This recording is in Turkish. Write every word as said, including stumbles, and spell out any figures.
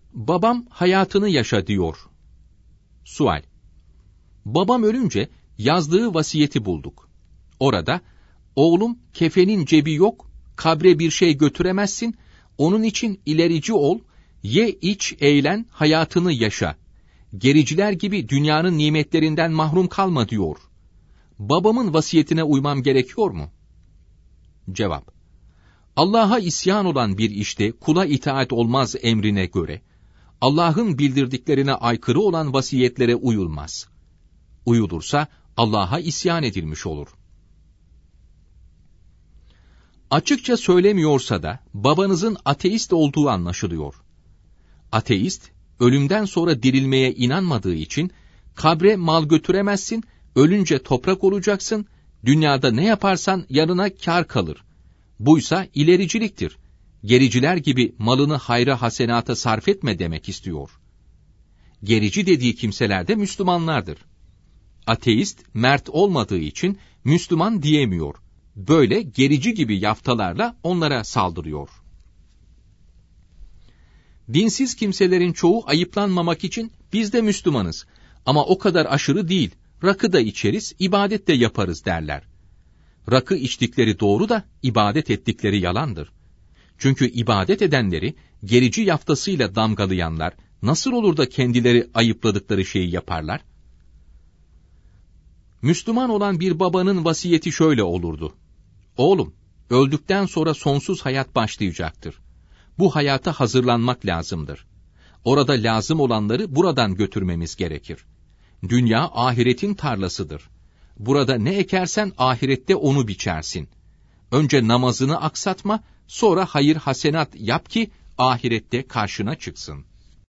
Babam hayatını yaşa diyor. Sual: Babam ölünce yazdığı vasiyeti bulduk. Orada, oğlum kefenin cebi yok, kabre bir şey götüremezsin, onun için ilerici ol, ye iç eğlen, hayatını yaşa. Gericiler gibi dünyanın nimetlerinden mahrum kalma diyor. Babamın vasiyetine uymam gerekiyor mu? Cevap: Allah'a isyan olan bir işte kula itaat olmaz emrine göre, Allah'ın bildirdiklerine aykırı olan vasiyetlere uyulmaz. Uyulursa Allah'a isyan edilmiş olur. Açıkça söylemiyorsa da babanızın ateist olduğu anlaşılıyor. Ateist, ölümden sonra dirilmeye inanmadığı için, kabre mal götüremezsin, ölünce toprak olacaksın, dünyada ne yaparsan yanına kâr kalır. Buysa ilericiliktir. Gericiler gibi malını hayra hasenata sarf etme demek istiyor. Gerici dediği kimseler de Müslümanlardır. Ateist, mert olmadığı için Müslüman diyemiyor. Böyle gerici gibi yaftalarla onlara saldırıyor. Dinsiz kimselerin çoğu ayıplanmamak için biz de Müslümanız ama o kadar aşırı değil, rakı da içeriz, ibadet de yaparız derler. Rakı içtikleri doğru da ibadet ettikleri yalandır. Çünkü ibadet edenleri gerici yaftasıyla damgalayanlar nasıl olur da kendileri ayıpladıkları şeyi yaparlar? Müslüman olan bir babanın vasiyeti şöyle olurdu: Oğlum, öldükten sonra sonsuz hayat başlayacaktır. Bu hayata hazırlanmak lazımdır. Orada lazım olanları buradan götürmemiz gerekir. Dünya ahiretin tarlasıdır. Burada ne ekersen ahirette onu biçersin. Önce namazını aksatma, sonra hayır hasenat yap ki ahirette karşına çıksın.